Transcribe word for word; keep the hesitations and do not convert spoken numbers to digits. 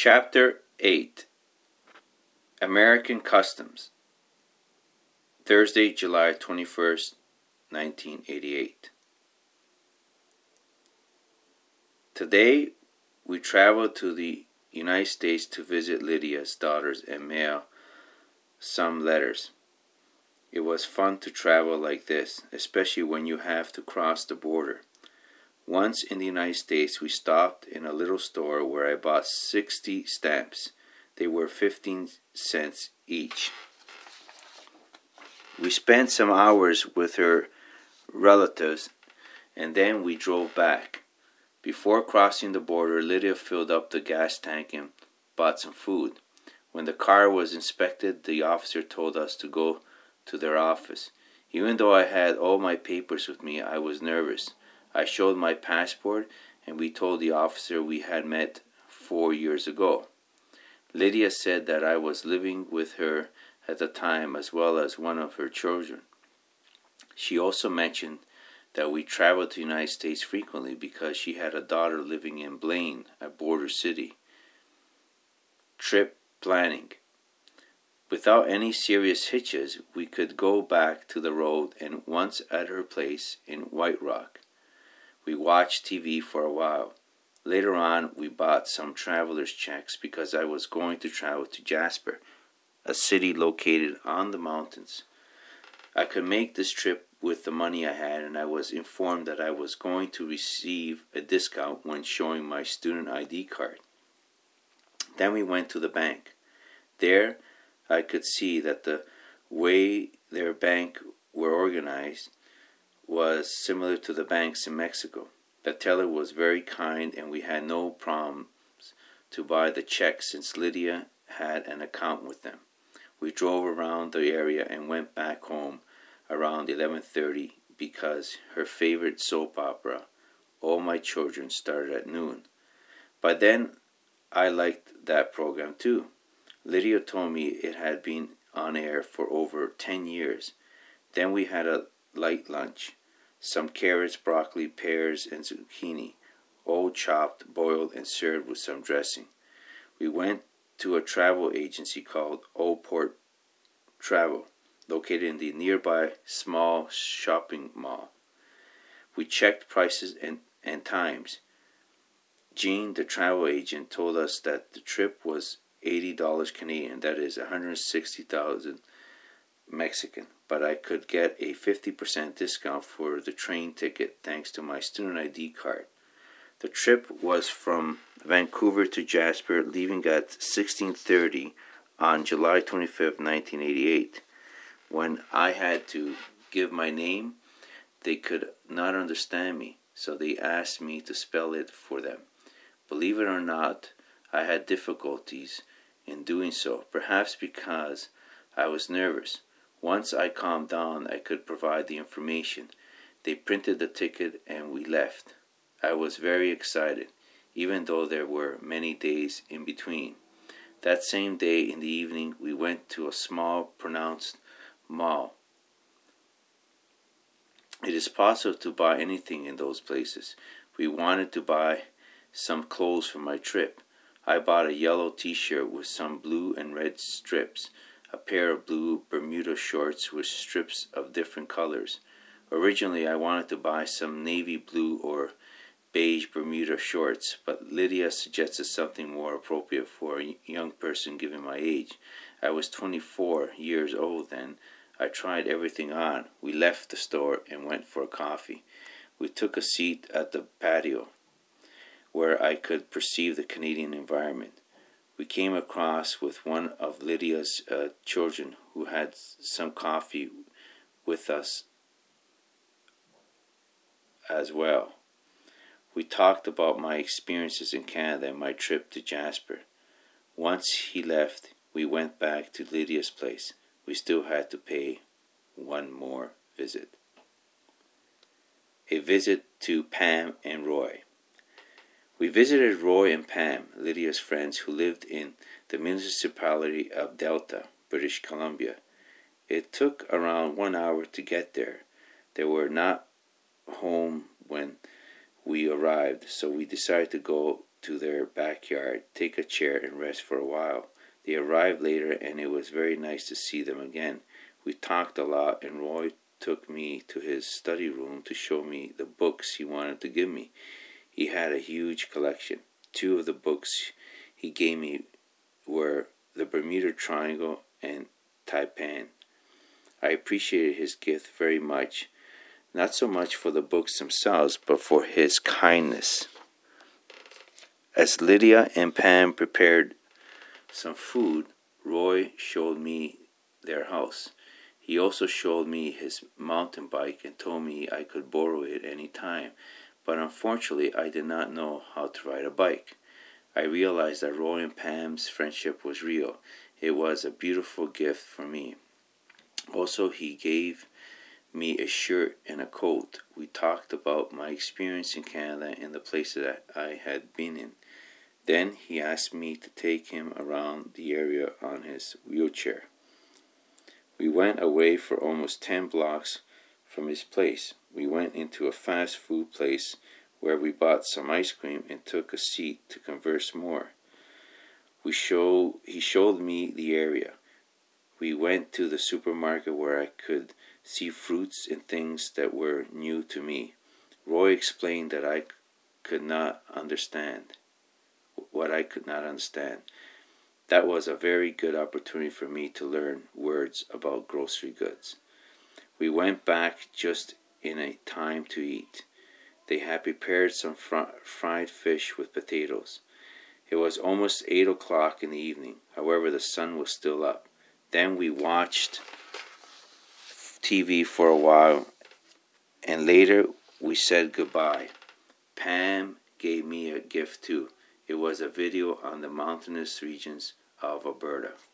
Chapter eight American Customs. Thursday, July twenty-first, nineteen eighty-eight. Today, we traveled to the United States to visit Lydia's daughters and mail some letters. It was fun to travel like this, especially when you have to cross the border. Once in the United States, we stopped in a little store where I bought sixty stamps. They were fifteen cents each. We spent some hours with her relatives, and then we drove back. Before crossing the border, Lydia filled up the gas tank and bought some food. When the car was inspected, the officer told us to go to their office. Even though I had all my papers with me, I was nervous. I showed my passport, and we told the officer we had met four years ago. Lydia said that I was living with her at the time, as well as one of her children. She also mentioned that we traveled to the United States frequently because she had a daughter living in Blaine, a border city. Trip planning. Without any serious hitches, we could go back to the road and once at her place in White Rock. We watched T V for a while. Later on, we bought some traveler's checks because I was going to travel to Jasper, a city located on the mountains. I could make this trip with the money I had, and I was informed that I was going to receive a discount when showing my student I D card. Then we went to the bank. There, I could see that the way their bank were organized was similar to the banks in Mexico. The teller was very kind, and we had no problems to buy the checks since Lydia had an account with them. We drove around the area and went back home around eleven thirty because her favorite soap opera, All My Children, started at noon. By then, I liked that program too. Lydia told me it had been on air for over ten years. Then we had a light lunch. Some carrots, broccoli, pears, and zucchini, all chopped, boiled, and served with some dressing. We went to a travel agency called Old Port Travel, located in the nearby small shopping mall. We checked prices and, and times. Jean, the travel agent, told us that the trip was eighty dollars Canadian, that is one hundred sixty thousand Mexican, but I could get a fifty percent discount for the train ticket thanks to my student I D card. The trip was from Vancouver to Jasper, leaving at sixteen thirty on July twenty-fifth, nineteen eighty-eight. When I had to give my name, they could not understand me, so they asked me to spell it for them. Believe it or not, I had difficulties in doing so, perhaps because I was nervous. Once I calmed down, I could provide the information. They printed the ticket and we left. I was very excited, even though there were many days in between. That same day in the evening, we went to a small, pronounced mall. It is possible to buy anything in those places. We wanted to buy some clothes for my trip. I bought a yellow t-shirt with some blue and red strips, a pair of blue Bermuda shorts with strips of different colors. Originally, I wanted to buy some navy blue or beige Bermuda shorts, but Lydia suggested something more appropriate for a young person given my age. I was twenty-four years old then. I tried everything on. We left the store and went for a coffee. We took a seat at the patio where I could perceive the Canadian environment. We came across with one of Lydia's uh, children who had some coffee with us as well. We talked about my experiences in Canada and my trip to Jasper. Once he left, we went back to Lydia's place. We still had to pay one more visit. A visit to Pam and Roy. We visited Roy and Pam, Lydia's friends who lived in the municipality of Delta, British Columbia. It took around one hour to get there. They were not home when we arrived, so we decided to go to their backyard, take a chair, and rest for a while. They arrived later, and it was very nice to see them again. We talked a lot, and Roy took me to his study room to show me the books he wanted to give me. He had a huge collection. Two of the books he gave me were The Bermuda Triangle and Taipan. I appreciated his gift very much, not so much for the books themselves, but for his kindness. As Lydia and Pam prepared some food, Roy showed me their house. He also showed me his mountain bike and told me I could borrow it any time, but unfortunately I did not know how to ride a bike. I realized that Roy and Pam's friendship was real. It was a beautiful gift for me. Also, he gave me a shirt and a coat. We talked about my experience in Canada and the places that I had been in. Then he asked me to take him around the area on his wheelchair. We went away for almost ten blocks from his place. We went into a fast food place where we bought some ice cream and took a seat to converse more. We show, he showed me the area. We went to the supermarket where I could see fruits and things that were new to me. Roy explained that I could not understand, what I could not understand. That was a very good opportunity for me to learn words about grocery goods. We went back just in a time to eat. They had prepared some fr- fried fish with potatoes. It was almost eight o'clock in the evening. However, the sun was still up. Then we watched T V for a while, and later we said goodbye. Pam gave me a gift too. It was a video on the mountainous regions of Alberta.